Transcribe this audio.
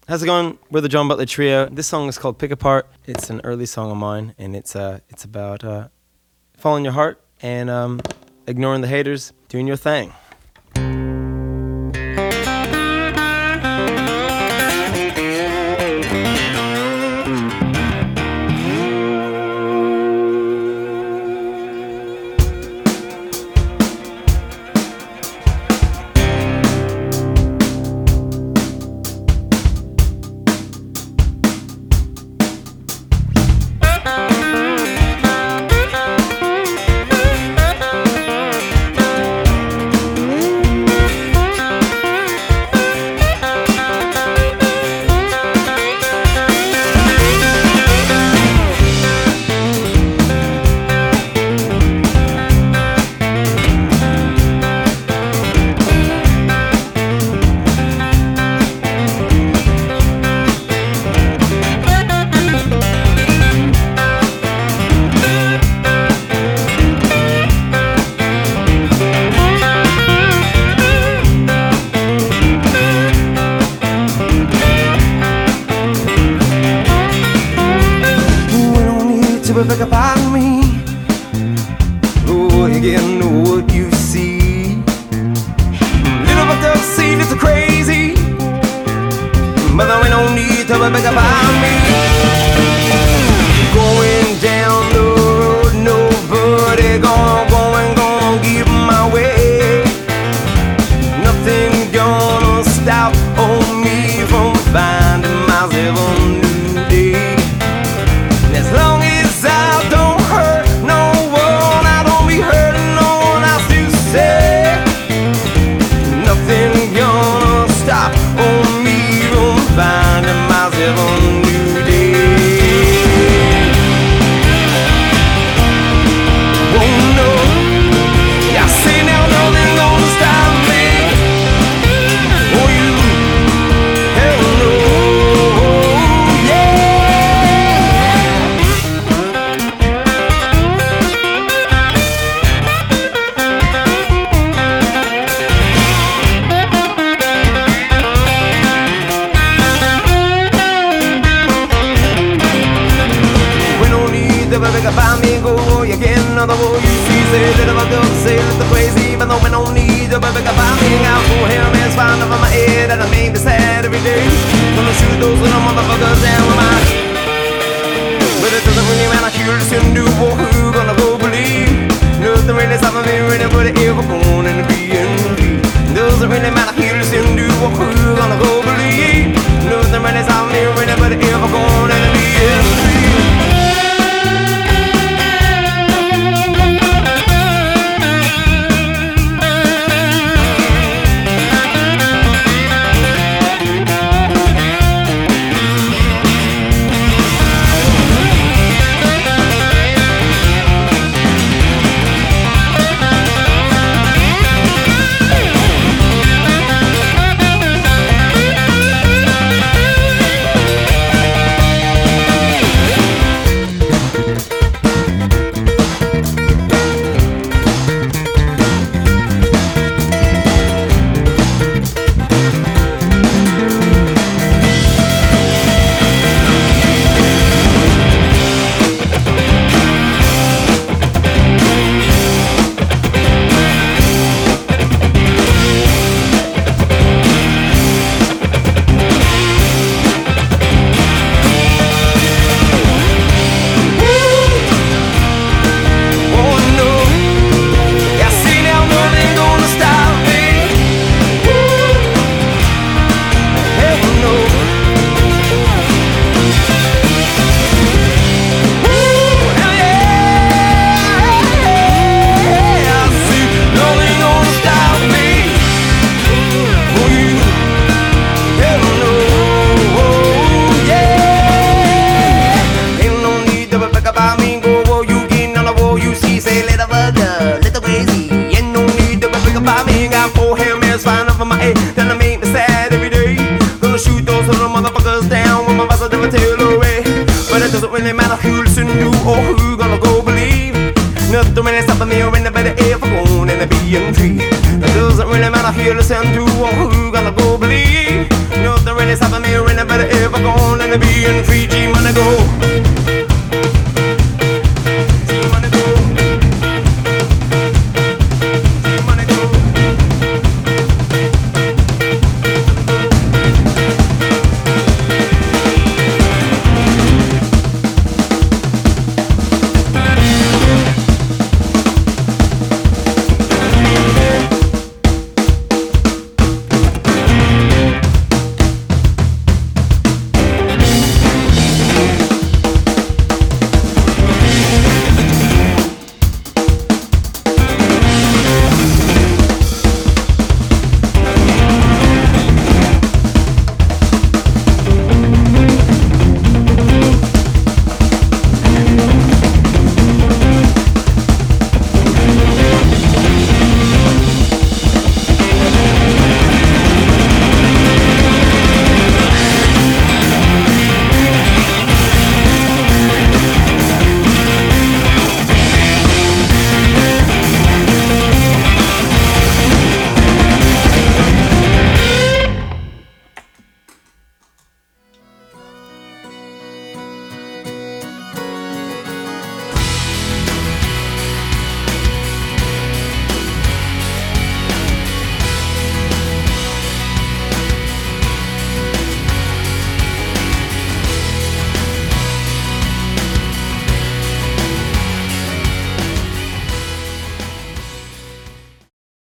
How's it going? We're the John Butler Trio. This song is called Pick Apart. It's an early song of mine, and it's about following your heart and ignoring the haters, doing your thing. Pick upon me. Oh, you can know what you see. Little bit of scene, it's crazy, but there ain't no need to pick upon me. Going down the road, nobody gonna give my way. Nothing gonna stop on me from finding myself a new day. As long as I don't hurt no one, I don't be hurting no one else to say. Nothing gonna stop on me from finding myself a new day. Oh no, I say now nothing gonna stop me. Oh you, hell no, yeah. Pick up on me, go again, another war you see. Say that I'm gonna say let the crazy, but no man don't need to pick up on me. Out for him, man's fine over my head, and I make me sad every day. Gonna shoot those little motherfuckers down with my. But it doesn't really matter, curious to do what who gonna go believe. Nothing really stopping me, really, but it ever going in the B&B. Doesn't really matter, curious to do what who gonna go believe. Nothing really stopping me, really, but it ever going in the B&B. Doesn't really matter who listen to or who gonna go believe. Nothing really stopping me or anybody ever going in the B&T. It doesn't really matter who listen to or who gonna go believe. Nothing really stopping me, really better ever gone. And the being free, G, money go.